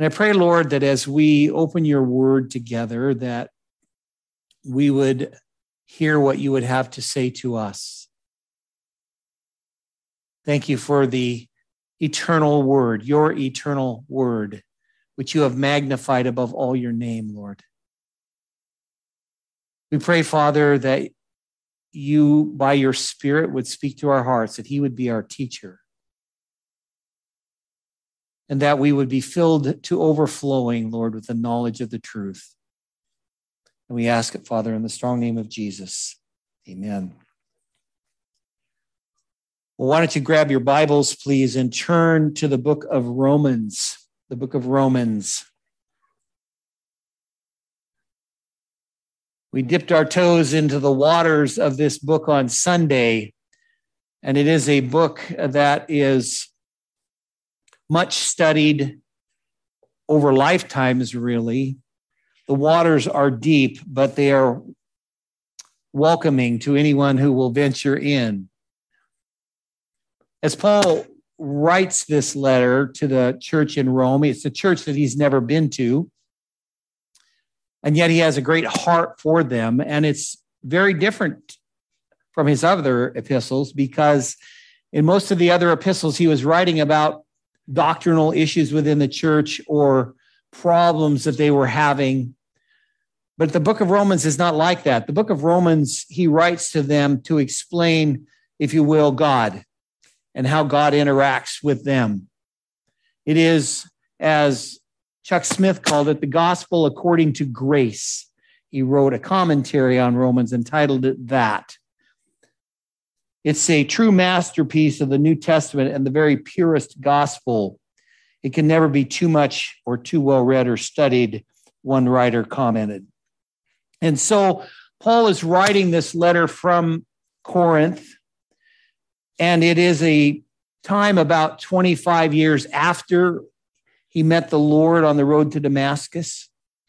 And I pray, Lord, that as we open your word together, that we would hear what you would have to say to us. Thank you for the eternal word, your eternal word, which you have magnified above all your name, Lord. We pray, Father, that you, by your Spirit, would speak to our hearts, that he would be our teacher, and that we would be filled to overflowing, Lord, with the knowledge of the truth. And we ask it, Father, in the strong name of Jesus. Amen. Well, why don't you grab your Bibles, please, and turn to the book of Romans, the book of Romans. We dipped our toes into the waters of this book on Sunday, and it is a book that is much studied over lifetimes, really. The waters are deep, but they are welcoming to anyone who will venture in. As Paul writes this letter to the church in Rome, it's a church that he's never been to, and yet he has a great heart for them, and it's very different from his other epistles, because in most of the other epistles, he was writing about doctrinal issues within the church or problems that they were having. But the book of Romans is not like that. The book of Romans, he writes to them to explain, if you will, God and how God interacts with them. It is, as Chuck Smith called it, the gospel according to grace. He wrote a commentary on Romans, entitled it that. It's a true masterpiece of the New Testament and the very purest gospel. It can never be too much or too well read or studied, one writer commented. And so Paul is writing this letter from Corinth, and it is a time about 25 years after he met the Lord on the road to Damascus.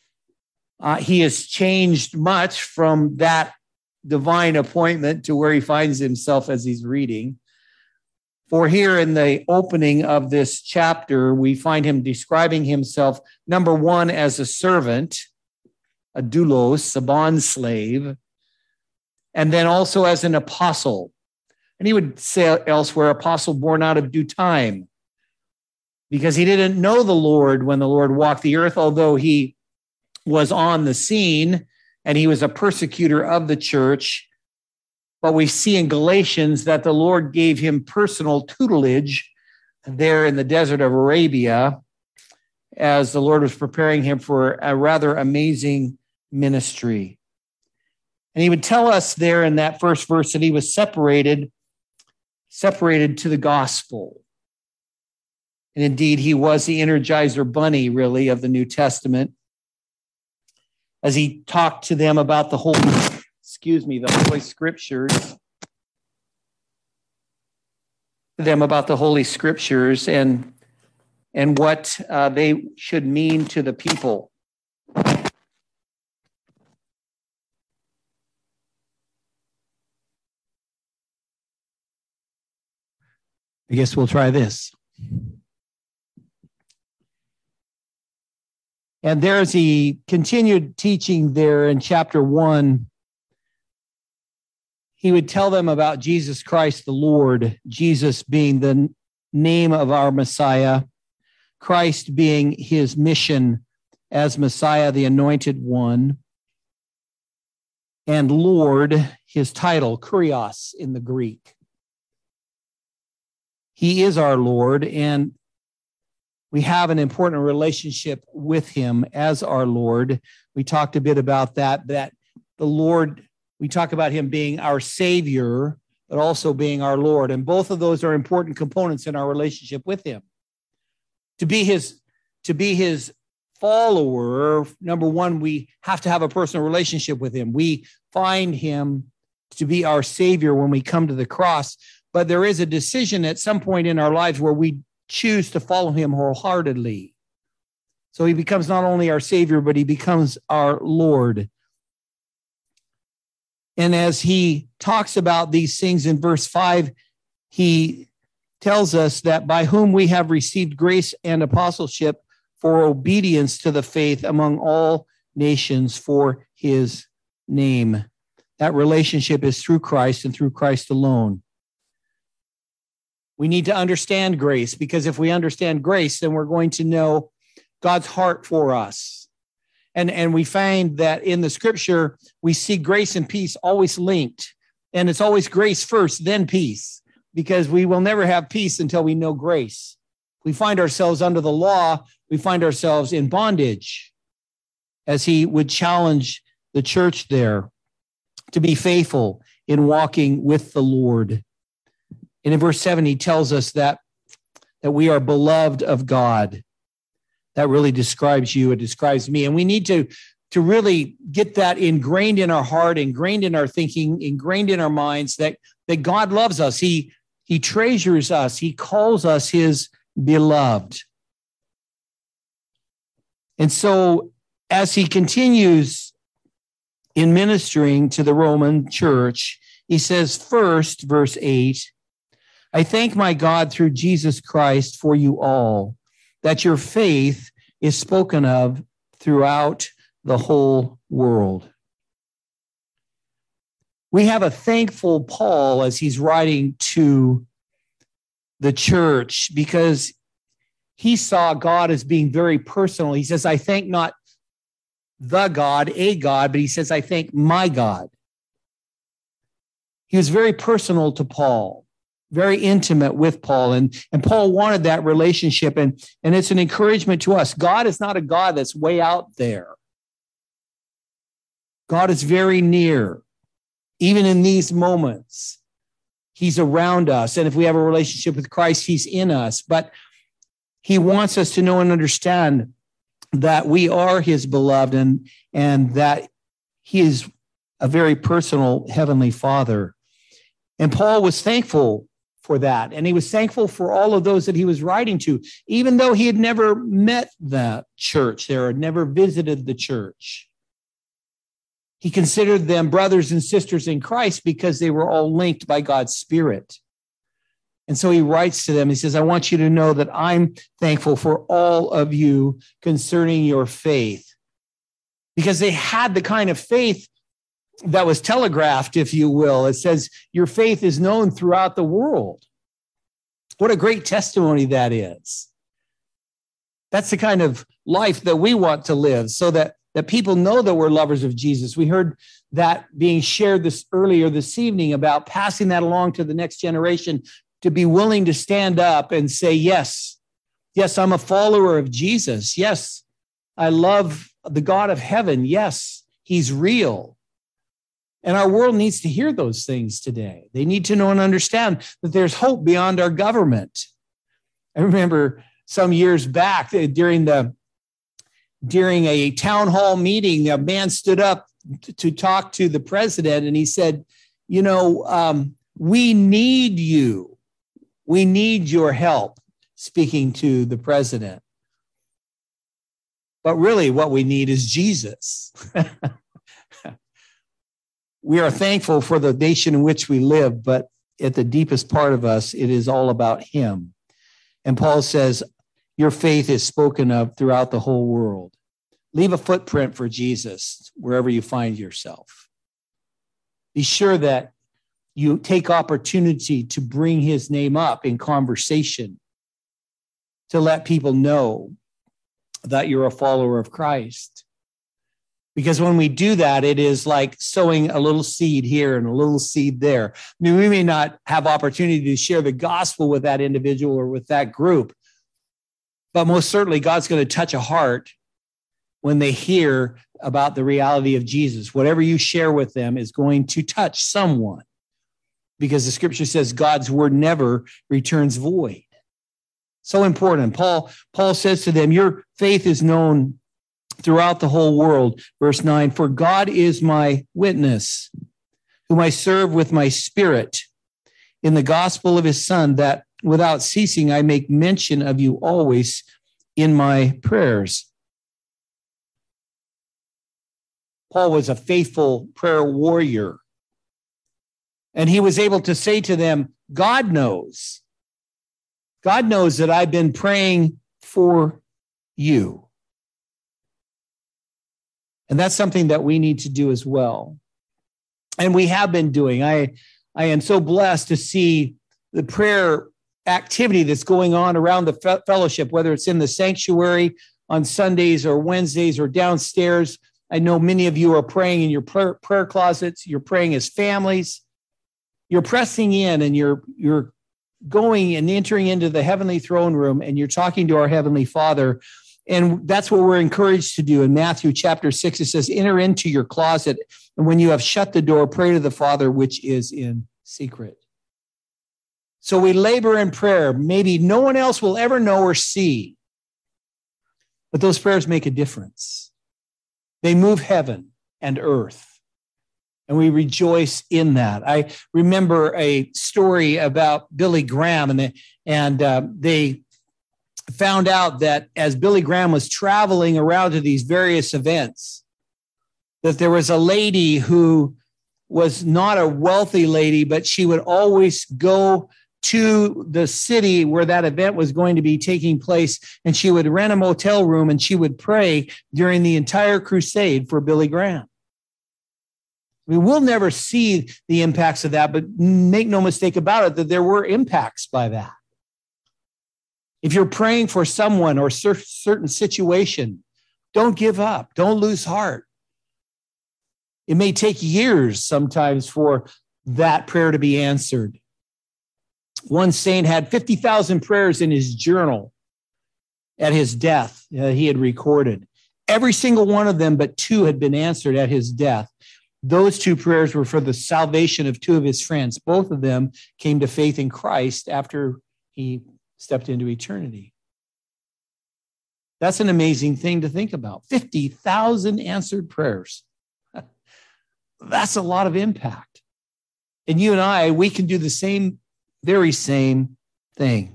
He has changed much from that divine appointment to where he finds himself as he's reading. For here in the opening of this chapter, we find him describing himself, number one, as a servant, a doulos, a bond slave, and then also as an apostle. And he would say elsewhere, apostle born out of due time, because he didn't know the Lord when the Lord walked the earth, although he was on the scene and he was a persecutor of the church. But we see in Galatians that the Lord gave him personal tutelage there in the desert of Arabia as the Lord was preparing him for a rather amazing ministry. And he would tell us there in that first verse that he was separated to the gospel. And indeed, he was the Energizer Bunny, really, of the New Testament, as he talked to them about the Holy Scriptures, and what they should mean to the people. I guess we'll try this. And there's he continued teaching there in chapter 1. He would tell them about Jesus Christ the Lord, Jesus being the name of our Messiah, Christ being his mission as Messiah, the Anointed One, and Lord, his title, Kurios in the Greek. He is our Lord, and we have an important relationship with him as our Lord. We talked a bit about that the Lord, we talk about him being our Savior, but also being our Lord. And both of those are important components in our relationship with him. To be his follower, number one, we have to have a personal relationship with him. We find him to be our Savior when we come to the cross, but there is a decision at some point in our lives where we choose to follow him wholeheartedly. So he becomes not only our Savior, but he becomes our Lord. And as he talks about these things in verse 5, he tells us that by whom we have received grace and apostleship for obedience to the faith among all nations for his name. That relationship is through Christ and through Christ alone. We need to understand grace, because if we understand grace, then we're going to know God's heart for us. And we find that in the scripture, we see grace and peace always linked. And it's always grace first, then peace, because we will never have peace until we know grace. We find ourselves under the law. We find ourselves in bondage, as he would challenge the church there to be faithful in walking with the Lord. And in verse 7, he tells us that we are beloved of God. That really describes you. It describes me. And we need to really get that ingrained in our heart, ingrained in our thinking, ingrained in our minds, that God loves us. He treasures us. He calls us his beloved. And so as he continues in ministering to the Roman church, he says, first, verse 8, I thank my God through Jesus Christ for you all, that your faith is spoken of throughout the whole world. We have a thankful Paul as he's writing to the church, because he saw God as being very personal. He says, I thank not the God, a God, but he says, I thank my God. He was very personal to Paul, very intimate with Paul. And Paul wanted that relationship. And it's an encouragement to us. God is not a God that's way out there. God is very near. Even in these moments, he's around us. And if we have a relationship with Christ, he's in us. But he wants us to know and understand that we are his beloved, and that he is a very personal heavenly Father. And Paul was thankful for that. And he was thankful for all of those that he was writing to, even though he had never met the church there, had never visited the church. He considered them brothers and sisters in Christ because they were all linked by God's Spirit. And so he writes to them, he says, I want you to know that I'm thankful for all of you concerning your faith, because they had the kind of faith that was telegraphed, if you will. It says, your faith is known throughout the world. What a great testimony that is. That's the kind of life that we want to live, so that people know that we're lovers of Jesus. We heard that being shared earlier this evening about passing that along to the next generation, to be willing to stand up and say, yes, I'm a follower of Jesus. Yes, I love the God of heaven. Yes, he's real. And our world needs to hear those things today. They need to know and understand that there's hope beyond our government. I remember some years back during a town hall meeting, a man stood up to talk to the president, and he said, we need you. We need your help, speaking to the president. But really what we need is Jesus. We are thankful for the nation in which we live, but at the deepest part of us, it is all about him. And Paul says, your faith is spoken of throughout the whole world. Leave a footprint for Jesus wherever you find yourself. Be sure that you take opportunity to bring his name up in conversation, to let people know that you're a follower of Christ. Because when we do that, it is like sowing a little seed here and a little seed there. I mean, we may not have opportunity to share the gospel with that individual or with that group, but most certainly God's going to touch a heart when they hear about the reality of Jesus. Whatever you share with them is going to touch someone, because the scripture says God's word never returns void. So important. Paul says to them, your faith is known throughout the whole world. Verse 9, for God is my witness, whom I serve with my spirit in the gospel of his Son, that without ceasing I make mention of you always in my prayers. Paul was a faithful prayer warrior, and he was able to say to them, God knows that I've been praying for you. And that's something that we need to do as well. And we have been doing. I am so blessed to see the prayer activity that's going on around the fellowship, whether it's in the sanctuary on Sundays or Wednesdays or downstairs. I know many of you are praying in your prayer closets. You're praying as families. You're pressing in and you're going and entering into the heavenly throne room, and you're talking to our Heavenly Father. And that's what we're encouraged to do. In Matthew chapter 6, it says, enter into your closet, and when you have shut the door, pray to the Father which is in secret. So we labor in prayer. Maybe no one else will ever know or see, but those prayers make a difference. They move heaven and earth, and we rejoice in that. I remember a story about Billy Graham, and they found out that as Billy Graham was traveling around to these various events, that there was a lady who was not a wealthy lady, but she would always go to the city where that event was going to be taking place, and she would rent a motel room and she would pray during the entire crusade for Billy Graham. I mean, we'll never see the impacts of that, but make no mistake about it, that there were impacts by that. If you're praying for someone or a certain situation, don't give up. Don't lose heart. It may take years sometimes for that prayer to be answered. One saint had 50,000 prayers in his journal at his death. He had recorded. Every single one of them but two had been answered at his death. Those two prayers were for the salvation of two of his friends. Both of them came to faith in Christ after he stepped into eternity. That's an amazing thing to think about. 50,000 answered prayers. That's a lot of impact. And you and I, we can do the very same thing.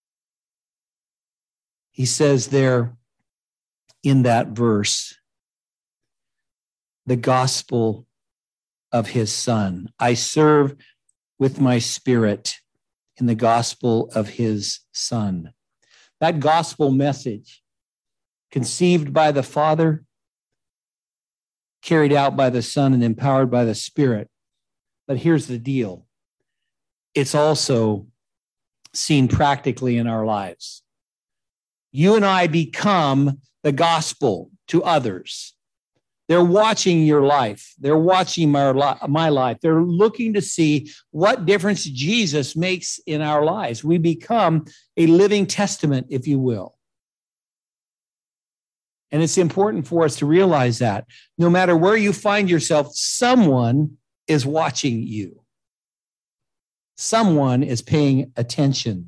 He says there in that verse, the gospel of his Son. I serve with my spirit in the gospel of his Son. That gospel message, conceived by the Father, carried out by the Son, and empowered by the Spirit. But here's the deal. It's also seen practically in our lives. You and I become the gospel to others. They're watching your life. They're watching my life. They're looking to see what difference Jesus makes in our lives. We become a living testament, if you will. And it's important for us to realize that no matter where you find yourself, someone is watching you. Someone is paying attention.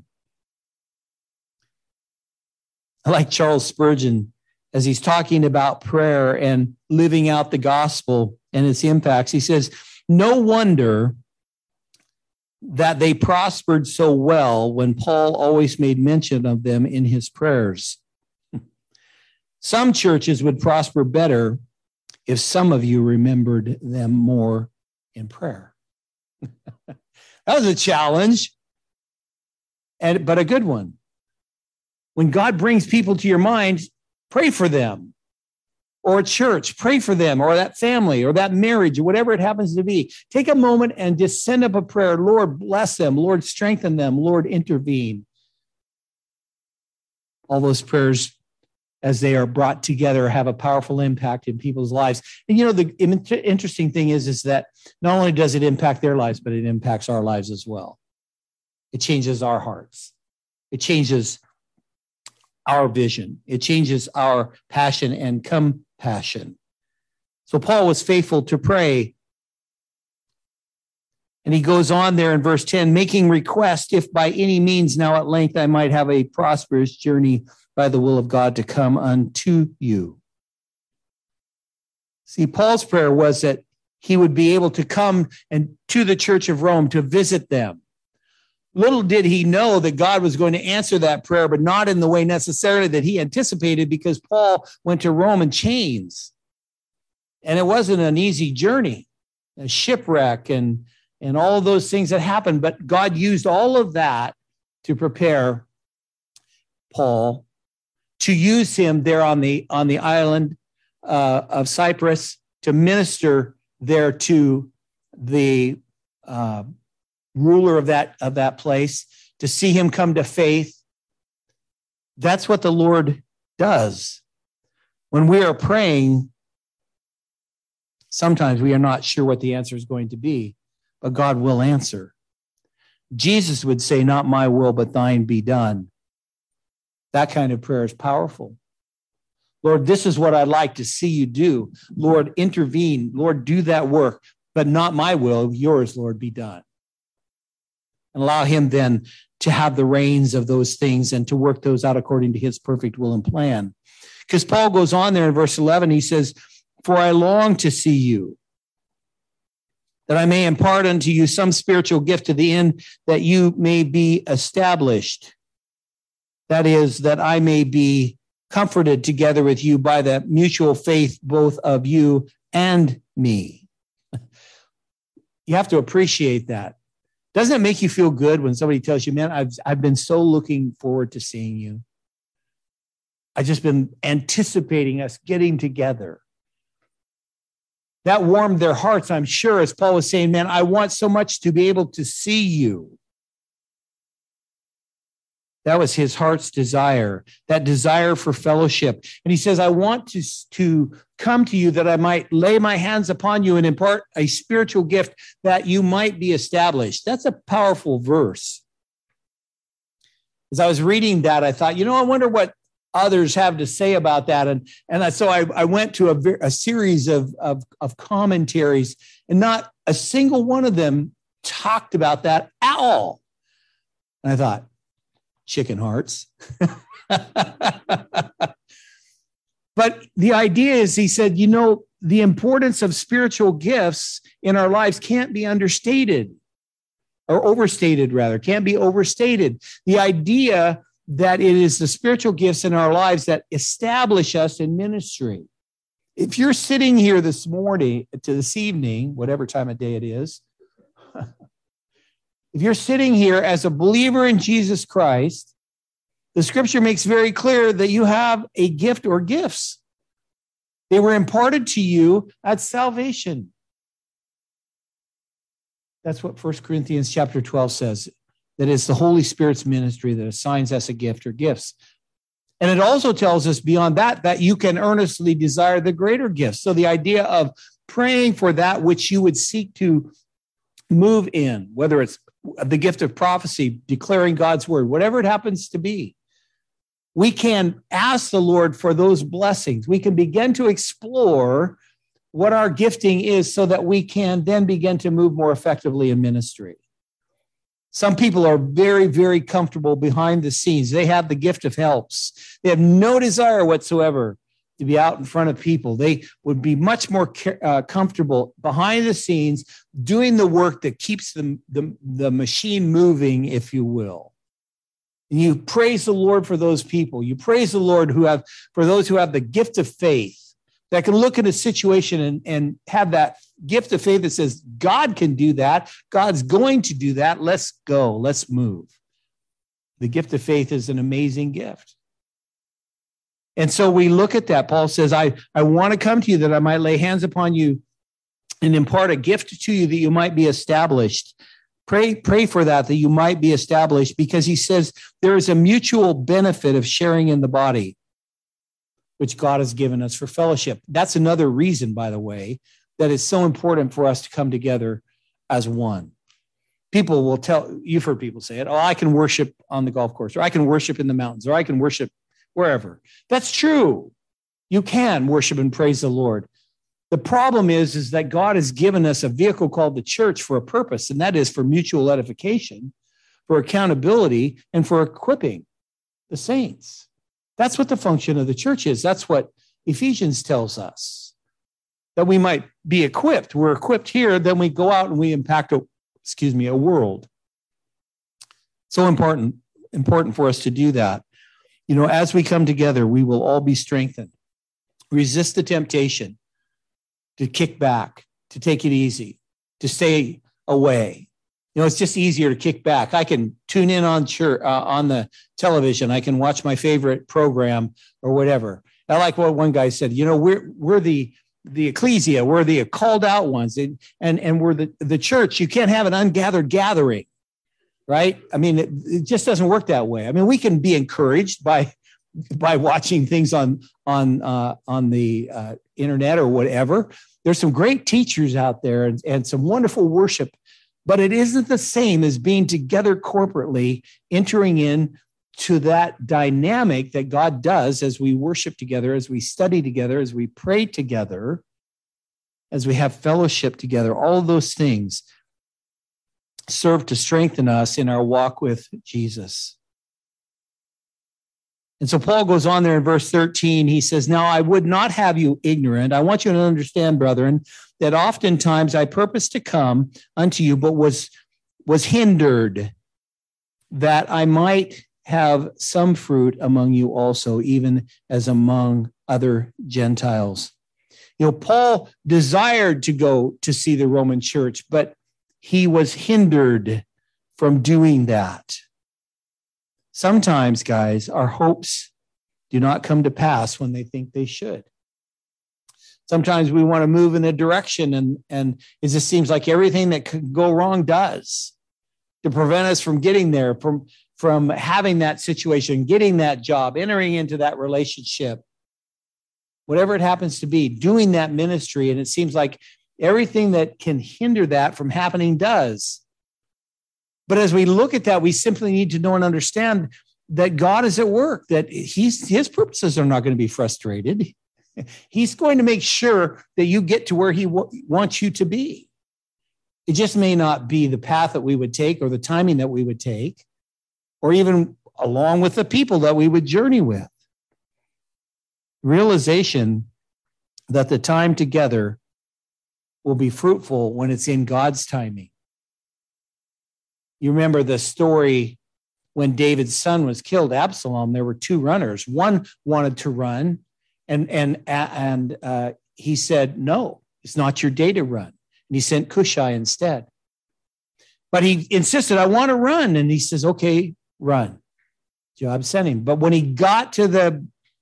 I like Charles Spurgeon as he's talking about prayer and living out the gospel and its impacts. He says, no wonder that they prospered so well when Paul always made mention of them in his prayers. Some churches would prosper better if some of you remembered them more in prayer. That was a challenge, but a good one. When God brings people to your mind, pray for them, or a church, pray for them, or that family, or that marriage, or whatever it happens to be. Take a moment and just send up a prayer. Lord, bless them. Lord, strengthen them. Lord, intervene. All those prayers, as they are brought together, have a powerful impact in people's lives. And you know, the interesting thing is that not only does it impact their lives, but it impacts our lives as well. It changes our hearts. It changes our vision. It changes our passion and compassion. So Paul was faithful to pray. And he goes on there in verse 10, making request, if by any means now at length I might have a prosperous journey by the will of God to come unto you. See, Paul's prayer was that he would be able to come and to the church of Rome to visit them. Little did he know that God was going to answer that prayer, but not in the way necessarily that he anticipated, because Paul went to Rome in chains. And it wasn't an easy journey, a shipwreck and all of those things that happened. But God used all of that to prepare Paul to use him there on the island of Cyprus to minister there to the ruler of that place, to see him come to faith. That's what the Lord does. When we are praying, sometimes we are not sure what the answer is going to be, but God will answer. Jesus would say, not my will, but thine be done. That kind of prayer is powerful. Lord, this is what I'd like to see you do. Lord, intervene. Lord, do that work, but not my will, yours, Lord, be done. And allow him then to have the reins of those things and to work those out according to his perfect will and plan. Because Paul goes on there in verse 11, he says, for I long to see you, that I may impart unto you some spiritual gift to the end that you may be established. That is, that I may be comforted together with you by the mutual faith, both of you and me. You have to appreciate that. Doesn't it make you feel good when somebody tells you, man, I've been so looking forward to seeing you. I've just been anticipating us getting together. That warmed their hearts, I'm sure, as Paul was saying, man, I want so much to be able to see you. That was his heart's desire, that desire for fellowship. And he says, I want to come to you that I might lay my hands upon you and impart a spiritual gift that you might be established. That's a powerful verse. As I was reading that, I thought, I wonder what others have to say about that. And so I went to a series of commentaries, and not a single one of them talked about that at all. And I thought, chicken hearts. But the idea is, he said, the importance of spiritual gifts in our lives can't be understated, or overstated rather, can't be overstated. The idea that it is the spiritual gifts in our lives that establish us in ministry. If you're sitting here this evening, whatever time of day it is, if you're sitting here as a believer in Jesus Christ, the scripture makes very clear that you have a gift or gifts. They were imparted to you at salvation. That's what 1 Corinthians chapter 12 says, that it's the Holy Spirit's ministry that assigns us a gift or gifts. And it also tells us beyond that you can earnestly desire the greater gifts. So the idea of praying for that which you would seek to move in, whether it's the gift of prophecy, declaring God's word, whatever it happens to be, we can ask the Lord for those blessings. We can begin to explore what our gifting is so that we can then begin to move more effectively in ministry. Some people are very, very comfortable behind the scenes. They have the gift of helps. They have no desire whatsoever to be out in front of people. They would be much more comfortable behind the scenes doing the work that keeps the machine moving, if you will. And you praise the Lord for those people. You praise the Lord for those who have the gift of faith, that can look at a situation and have that gift of faith that says, God can do that. God's going to do that. Let's go. Let's move. The gift of faith is an amazing gift. And so we look at that. Paul says, I want to come to you that I might lay hands upon you and impart a gift to you that you might be established. Pray for that you might be established, because he says there is a mutual benefit of sharing in the body, which God has given us for fellowship. That's another reason, by the way, that it's so important for us to come together as one. People will you've heard people say it, I can worship on the golf course, or I can worship in the mountains, or I can worship wherever. That's true. You can worship and praise the Lord. The problem is that God has given us a vehicle called the church for a purpose, and that is for mutual edification, for accountability, and for equipping the saints. That's what the function of the church is. That's what Ephesians tells us, that we might be equipped. We're equipped here, then we go out and we impact a world. So important for us to do that. As we come together, we will all be strengthened. Resist the temptation to kick back, to take it easy, to stay away. It's just easier to kick back. I can tune in on the television. I can watch my favorite program or whatever. I like what one guy said. We're the ecclesia. We're the called out ones, and we're the church. You can't have an ungathered gathering, right? I mean, it just doesn't work that way. I mean, we can be encouraged by watching things on the internet or whatever. There's some great teachers out there and some wonderful worship. But it isn't the same as being together corporately, entering in to that dynamic that God does as we worship together, as we study together, as we pray together, as we have fellowship together. All of those things serve to strengthen us in our walk with Jesus. And so Paul goes on there in verse 13. He says, now I would not have you ignorant. I want you to understand, brethren, that oftentimes I purposed to come unto you, but was hindered, that I might have some fruit among you also, even as among other Gentiles. Paul desired to go to see the Roman church, but he was hindered from doing that. Sometimes, guys, our hopes do not come to pass when they think they should. Sometimes we want to move in a direction, and it just seems like everything that could go wrong does to prevent us from getting there, from having that situation, getting that job, entering into that relationship, whatever it happens to be, doing that ministry. And it seems like everything that can hinder that from happening does. But as we look at that, we simply need to know and understand that God is at work, that his purposes are not going to be frustrated. He's going to make sure that you get to where he wants you to be. It just may not be the path that we would take or the timing that we would take, or even along with the people that we would journey with. Realization that the time together will be fruitful when it's in God's timing. You remember the story when David's son was killed, Absalom. There were two runners. One wanted to run, and he said, "No, it's not your day to run." And he sent Cushai instead. But he insisted, "I want to run." And he says, "Okay, run." Joab sent him. But when he got to the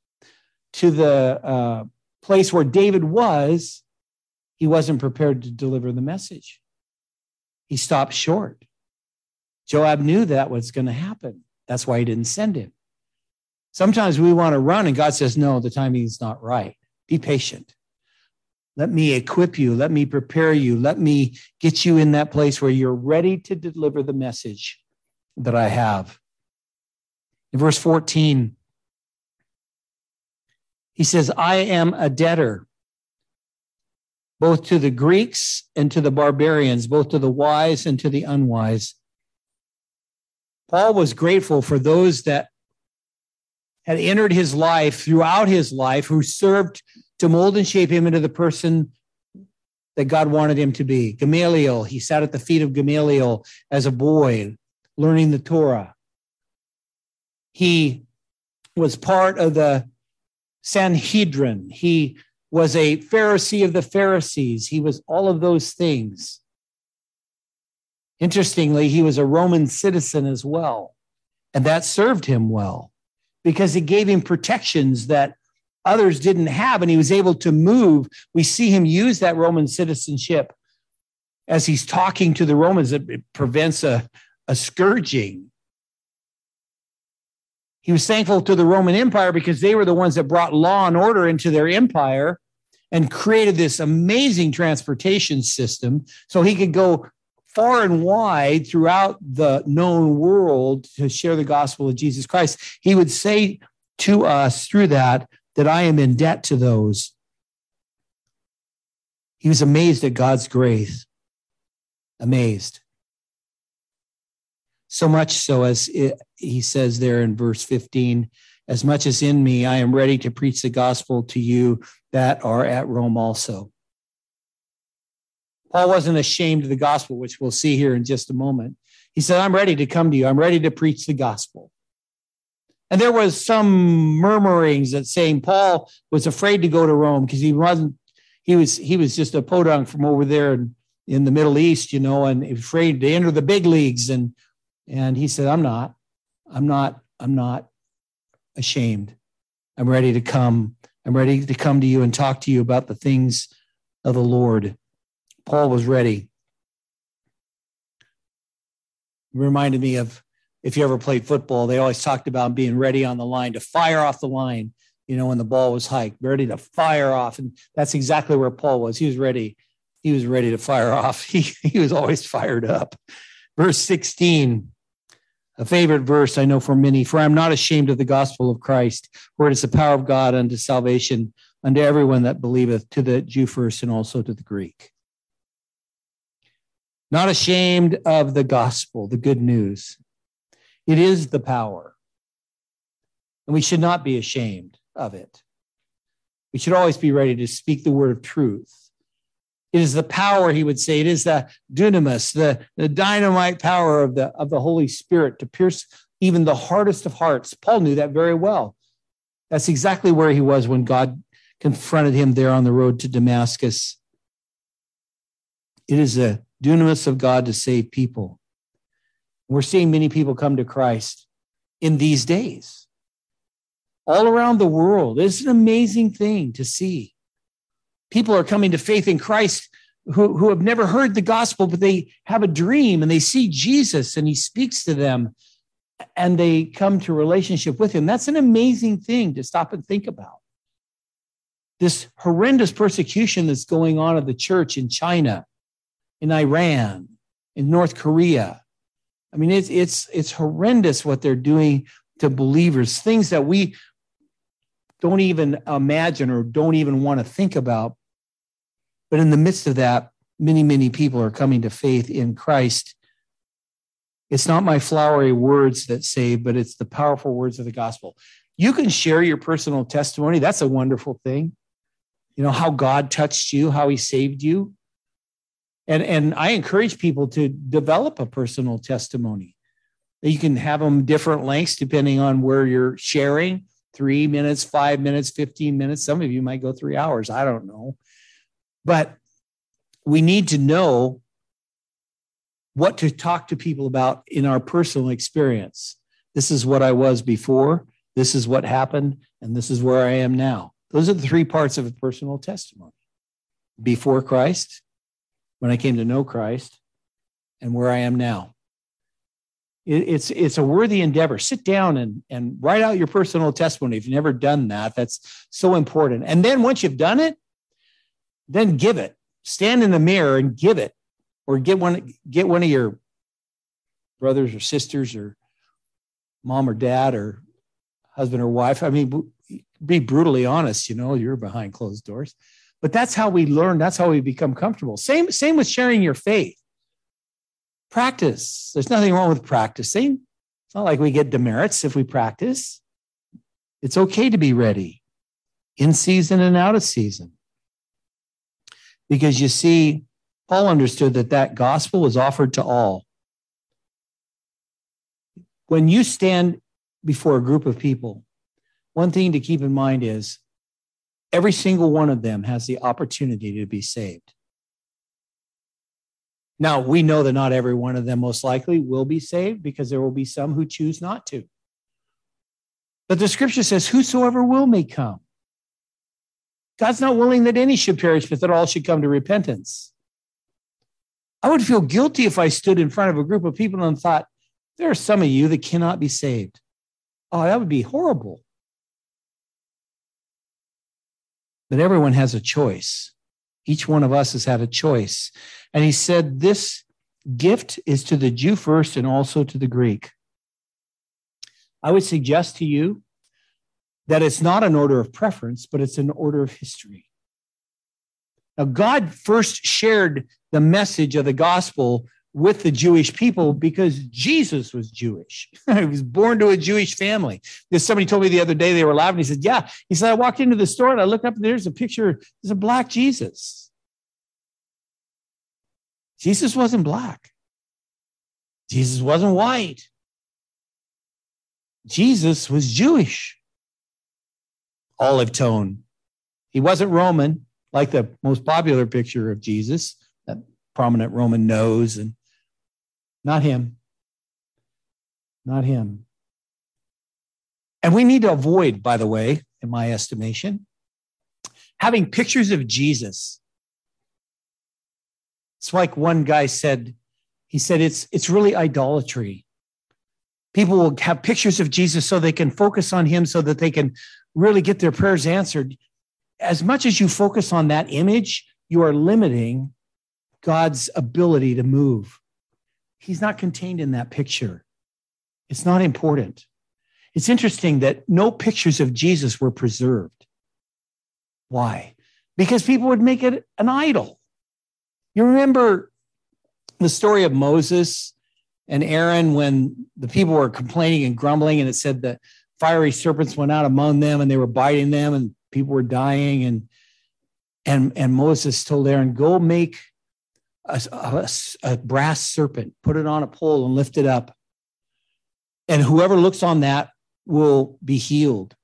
place where David was, he wasn't prepared to deliver the message. He stopped short. Joab knew that was going to happen. That's why he didn't send him. Sometimes we want to run and God says, "No, the timing is not right. Be patient. Let me equip you. Let me prepare you. Let me get you in that place where you're ready to deliver the message that I have." In verse 14, he says, "I am a debtor, both to the Greeks and to the barbarians, both to the wise and to the unwise." Paul was grateful for those that had entered his life throughout his life, who served to mold and shape him into the person that God wanted him to be. Gamaliel, he sat at the feet of Gamaliel as a boy, learning the Torah. He was part of the Sanhedrin. He was a Pharisee of the Pharisees. He was all of those things. Interestingly, he was a Roman citizen as well, and that served him well because it gave him protections that others didn't have, and he was able to move. We see him use that Roman citizenship as he's talking to the Romans. It prevents a scourging. He was thankful to the Roman Empire because they were the ones that brought law and order into their empire and created this amazing transportation system so he could go far and wide throughout the known world to share the gospel of Jesus Christ. He would say to us through that I am in debt to those. He was amazed at God's grace. Amazed. So much so, as he says there in verse 15, "As much as in me, I am ready to preach the gospel to you that are at Rome also." Paul wasn't ashamed of the gospel, which we'll see here in just a moment. He said, "I'm ready to come to you. I'm ready to preach the gospel." And there was some murmurings that saying Paul was afraid to go to Rome because he was just a podunk from over there in the Middle East, and afraid to enter the big leagues. And he said, I'm not ashamed. I'm ready to come. I'm ready to come to you and talk to you about the things of the Lord. Paul was ready. It reminded me of, if you ever played football, they always talked about being ready on the line to fire off the line, when the ball was hiked, ready to fire off. And that's exactly where Paul was. He was ready. He was ready to fire off. He was always fired up. Verse 16, a favorite verse I know for many. For I'm not ashamed of the gospel of Christ, for it is the power of God unto salvation unto everyone that believeth, to the Jew first and also to the Greek. Not ashamed of the gospel, the good news. It is the power. And we should not be ashamed of it. We should always be ready to speak the word of truth. It is the power, he would say. It is the dunamis, the dynamite power of the Holy Spirit to pierce even the hardest of hearts. Paul knew that very well. That's exactly where he was when God confronted him there on the road to Damascus. It is the dunamis of God to save people. We're seeing many people come to Christ in these days, all around the world. It's an amazing thing to see. People are coming to faith in Christ who have never heard the gospel, but they have a dream and they see Jesus and he speaks to them and they come to relationship with him. That's an amazing thing to stop and think about. This horrendous persecution that's going on of the church in China, in Iran, in North Korea. I mean, it's horrendous what they're doing to believers, things that we don't even imagine or don't even want to think about. But in the midst of that, many, many people are coming to faith in Christ. It's not my flowery words that save, but it's the powerful words of the gospel. You can share your personal testimony. That's a wonderful thing. How God touched you, how he saved you. And I encourage people to develop a personal testimony. You can have them different lengths depending on where you're sharing, 3 minutes, 5 minutes, 15 minutes. Some of you might go 3 hours. I don't know. But we need to know what to talk to people about in our personal experience. This is what I was before. This is what happened. And this is where I am now. Those are the 3 parts of a personal testimony. Before Christ, when I came to know Christ, and where I am now. It's a worthy endeavor. Sit down and write out your personal testimony. If you've never done that, that's so important. And then once you've done it, then give it. Stand in the mirror and give it. Or get one of your brothers or sisters or mom or dad or husband or wife. I mean, be brutally honest, you're behind closed doors. But that's how we learn. That's how we become comfortable. Same with sharing your faith. Practice. There's nothing wrong with practicing. It's not like we get demerits if we practice. It's okay to be ready in season and out of season. Because you see, Paul understood that gospel was offered to all. When you stand before a group of people, one thing to keep in mind is every single one of them has the opportunity to be saved. Now, we know that not every one of them most likely will be saved because there will be some who choose not to. But the scripture says, whosoever will may come. God's not willing that any should perish, but that all should come to repentance. I would feel guilty if I stood in front of a group of people and thought, there are some of you that cannot be saved. Oh, that would be horrible. But everyone has a choice. Each one of us has had a choice. And he said, this gift is to the Jew first and also to the Greek. I would suggest to you that it's not an order of preference, but it's an order of history. Now, God first shared the message of the gospel with the Jewish people because Jesus was Jewish. He was born to a Jewish family. Somebody told me the other day, they were laughing. He said, yeah. He said, I walked into the store and I looked up and there's a picture. There's a black Jesus. Jesus wasn't black. Jesus wasn't white. Jesus was Jewish. Olive tone. He wasn't Roman, like the most popular picture of Jesus that prominent Roman nose, and not him. Not him. And we need to avoid, by the way, in my estimation, having pictures of Jesus. It's like one guy said, he said, it's really idolatry. People will have pictures of Jesus so they can focus on him so that they can really get their prayers answered. As much as you focus on that image, you are limiting God's ability to move. He's not contained in that picture. It's not important. It's interesting that no pictures of Jesus were preserved. Why? Because people would make it an idol. You remember the story of Moses and Aaron when the people were complaining and grumbling, and it said that fiery serpents went out among them and they were biting them and people were dying. And Moses told Aaron, go make a brass serpent, put it on a pole and lift it up. And whoever looks on that will be healed.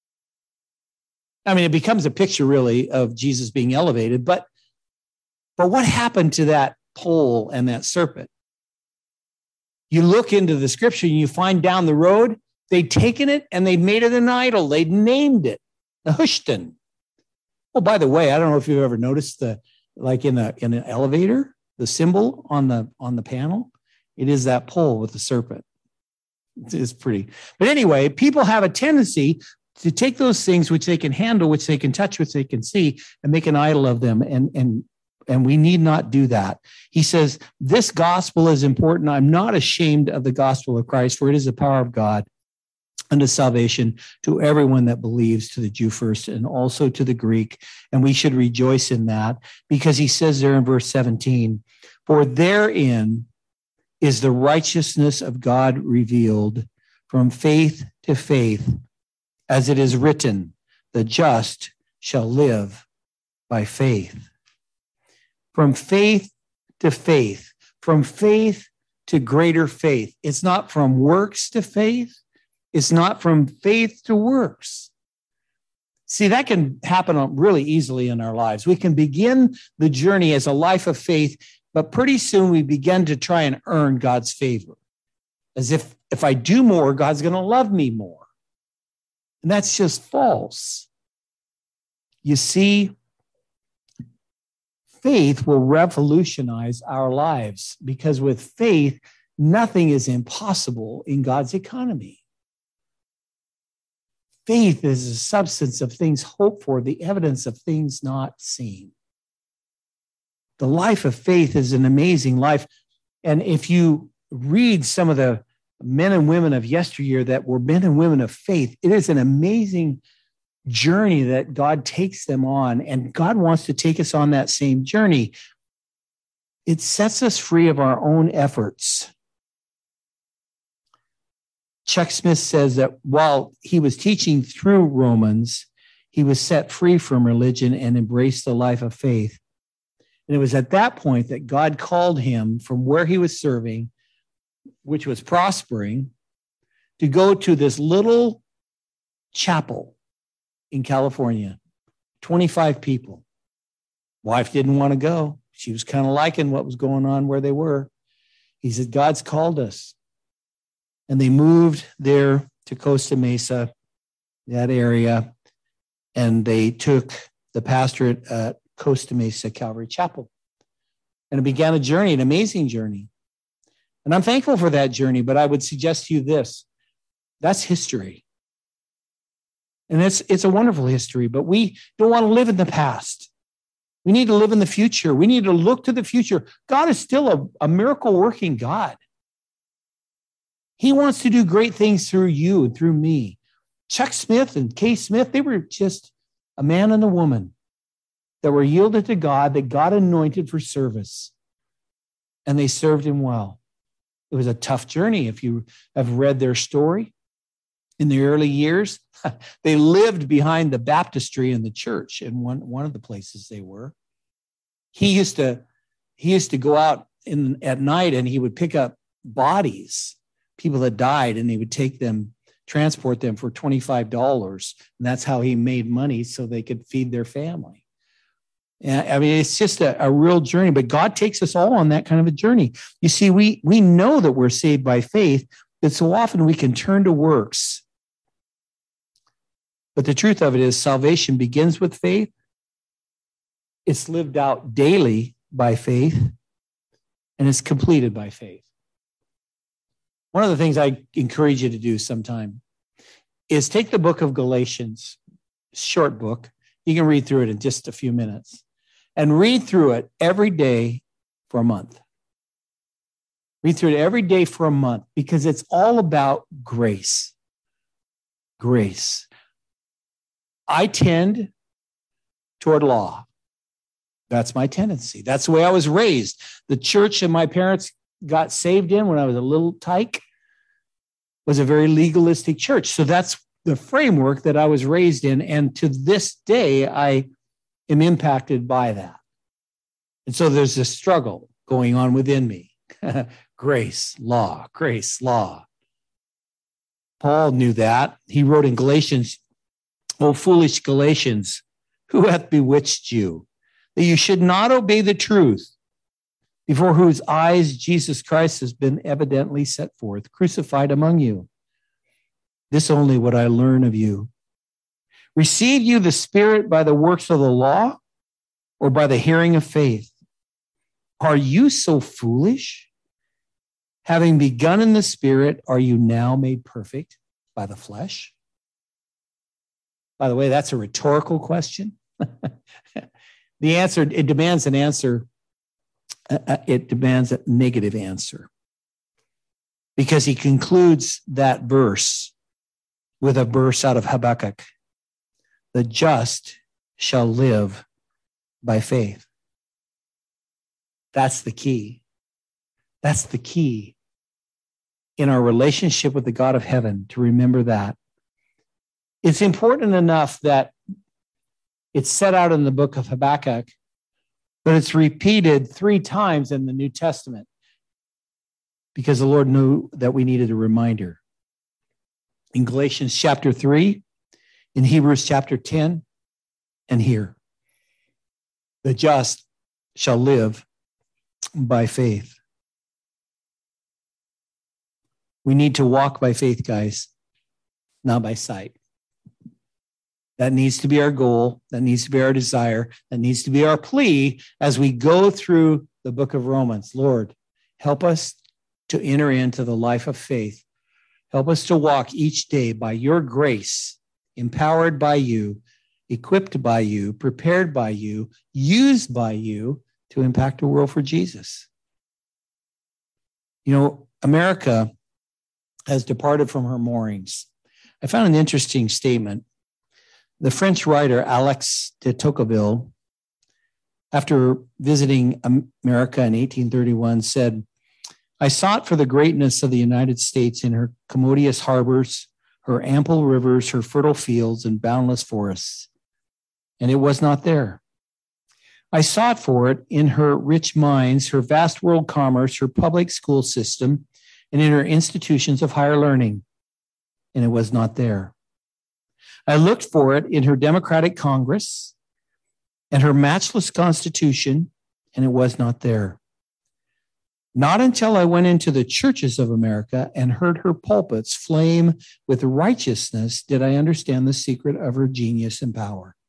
I mean, it becomes a picture really of Jesus being elevated, but what happened to that pole and that serpent? You look into the scripture and you find down the road, they'd taken it and they made it an idol. They'd named it Nehushtan. Oh, by the way, I don't know if you've ever noticed like in an elevator, the symbol on the panel, it is that pole with the serpent. It's pretty. But anyway, people have a tendency to take those things which they can handle, which they can touch, which they can see, and make an idol of them. And we need not do that. He says, this gospel is important. I'm not ashamed of the gospel of Christ, for it is the power of God unto salvation to everyone that believes, to the Jew first and also to the Greek. And we should rejoice in that, because he says there in verse 17, for therein is the righteousness of God revealed from faith to faith, as it is written, the just shall live by faith. From faith to faith, from faith to greater faith. It's not from works to faith. It's not from faith to works. See, that can happen really easily in our lives. We can begin the journey as a life of faith, but pretty soon we begin to try and earn God's favor, as if I do more, God's going to love me more. And that's just false. You see, faith will revolutionize our lives, because with faith, nothing is impossible in God's economy. Faith is the substance of things hoped for, the evidence of things not seen. The life of faith is an amazing life. And if you read some of the men and women of yesteryear that were men and women of faith, it is an amazing journey that God takes them on. And God wants to take us on that same journey. It sets us free of our own efforts. Chuck Smith says that while he was teaching through Romans, he was set free from religion and embraced the life of faith. And it was at that point that God called him from where he was serving, which was prospering, to go to this little chapel in California, 25 people. Wife didn't want to go. She was kind of liking what was going on where they were. He said, God's called us. And they moved there to Costa Mesa, that area, and they took the pastorate at Costa Mesa Calvary Chapel. And it began a journey, an amazing journey. And I'm thankful for that journey, but I would suggest to you this: that's history. And it's a wonderful history, but we don't want to live in the past. We need to live in the future. We need to look to the future. God is still a miracle-working God. He wants to do great things through you and through me. Chuck Smith and Kay Smith, they were just a man and a woman that were yielded to God, that God anointed for service. And they served him well. It was a tough journey. If you have read their story in the early years, they lived behind the baptistry in the church in one of the places they were. He used to go out at night and he would pick up bodies, people that died, and he would take them, transport them for $25. And that's how he made money so they could feed their family. And I mean, it's just a real journey, but God takes us all on that kind of a journey. You see, we know that we're saved by faith, but so often we can turn to works. But the truth of it is salvation begins with faith. It's lived out daily by faith, and it's completed by faith. One of the things I encourage you to do sometime is take the book of Galatians, short book. You can read through it in just a few minutes, and read through it every day for a month. Read through it every day for a month, because it's all about grace. Grace. I tend toward law. That's my tendency. That's the way I was raised. The church that my parents got saved in when I was a little tyke was a very legalistic church. So that's the framework that I was raised in. And to this day, I am impacted by that. And so there's this struggle going on within me. Grace, law, grace, law. Paul knew that. He wrote in Galatians, "O foolish Galatians, who hath bewitched you, that you should not obey the truth, before whose eyes Jesus Christ has been evidently set forth, crucified among you? This only would I learn of you. Receive you the Spirit by the works of the law, or by the hearing of faith? Are you so foolish? Having begun in the Spirit, are you now made perfect by the flesh?" By the way, that's a rhetorical question. The answer, it demands an answer. It demands a negative answer, because he concludes that verse with a verse out of Habakkuk. The just shall live by faith. That's the key. That's the key in our relationship with the God of heaven, to remember that. It's important enough that it's set out in the book of Habakkuk, but it's repeated 3 times in the New Testament, because the Lord knew that we needed a reminder. In Galatians chapter 3, in Hebrews chapter 10, and here, the just shall live by faith. We need to walk by faith, guys, not by sight. That needs to be our goal. That needs to be our desire. That needs to be our plea as we go through the book of Romans. Lord, help us to enter into the life of faith. Help us to walk each day by your grace, empowered by you, equipped by you, prepared by you, used by you to impact the world for Jesus. You know, America has departed from her moorings. I found an interesting statement. The French writer Alexis de Tocqueville, after visiting America in 1831, said, "I sought for the greatness of the United States in her commodious harbors, her ample rivers, her fertile fields, and boundless forests, and it was not there. I sought for it in her rich mines, her vast world commerce, her public school system, and in her institutions of higher learning, and it was not there. I looked for it in her democratic Congress and her matchless Constitution, and it was not there. Not until I went into the churches of America and heard her pulpits flame with righteousness did I understand the secret of her genius and power.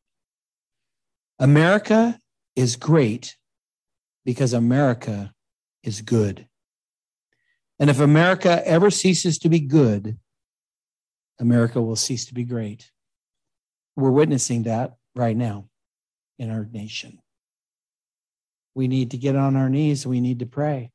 America is great because America is good. And if America ever ceases to be good, America will cease to be great." We're witnessing that right now in our nation. We need to get on our knees. We need to pray.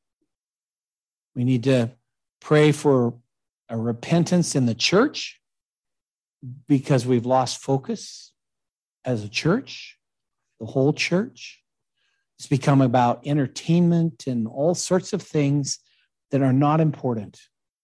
We need to pray for a repentance in the church, because we've lost focus as a church, the whole church. It's become about entertainment and all sorts of things that are not important.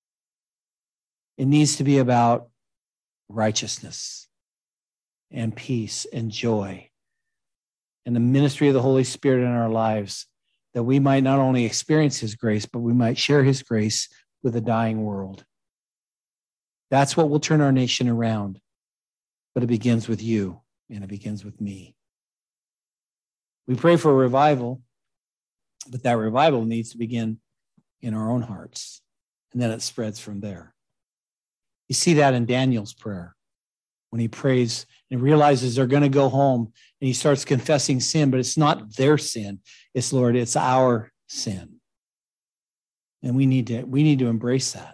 It needs to be about righteousness and peace and joy and the ministry of the Holy Spirit in our lives, that we might not only experience his grace, but we might share his grace with a dying world. That's what will turn our nation around. But it begins with you, and it begins with me. We pray for a revival, but that revival needs to begin in our own hearts, and then it spreads from there. You see that in Daniel's prayer when he prays and realizes they're going to go home, and he starts confessing sin, but it's not their sin. It's, Lord, it's our sin. And we need to embrace that.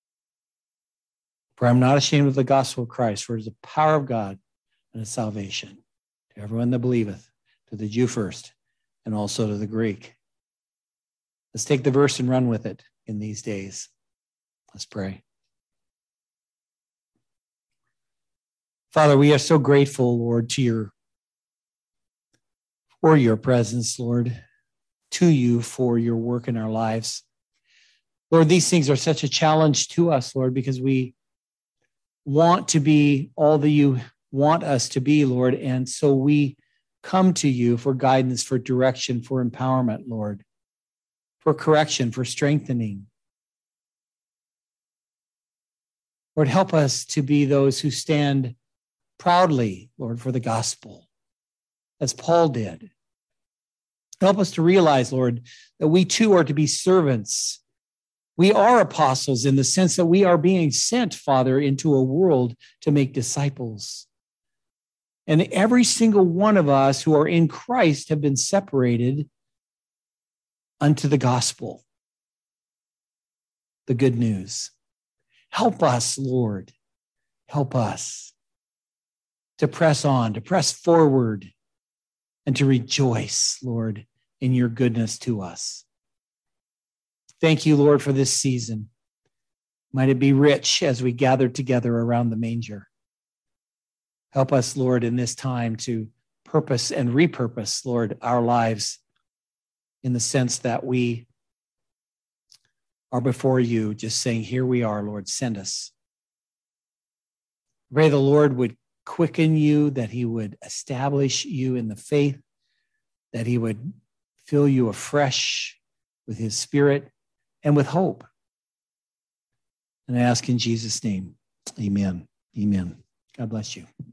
For I'm not ashamed of the gospel of Christ, for it is the power of God and its salvation to everyone that believeth, to the Jew first, and also to the Greek. Let's take the verse and run with it in these days. Let's pray. Father, we are so grateful, Lord, for your presence, Lord, to you for your work in our lives. Lord, these things are such a challenge to us, Lord, because we want to be all that you want us to be, Lord. And so we come to you for guidance, for direction, for empowerment, Lord, for correction, for strengthening. Lord, help us to be those who stand proudly, Lord, for the gospel, as Paul did. Help us to realize, Lord, that we too are to be servants. We are apostles in the sense that we are being sent, Father, into a world to make disciples. And every single one of us who are in Christ have been separated unto the gospel, the good news. Help us, Lord. Help us to press on, to press forward, and to rejoice, Lord, in your goodness to us. Thank you, Lord, for this season. Might it be rich as we gather together around the manger. Help us, Lord, in this time to purpose and repurpose, Lord, our lives in the sense that we are before you, just saying, here we are, Lord, send us. Pray the Lord would quicken you, that he would establish you in the faith, that he would fill you afresh with his Spirit and with hope. And I ask in Jesus' name, amen. Amen. God bless you.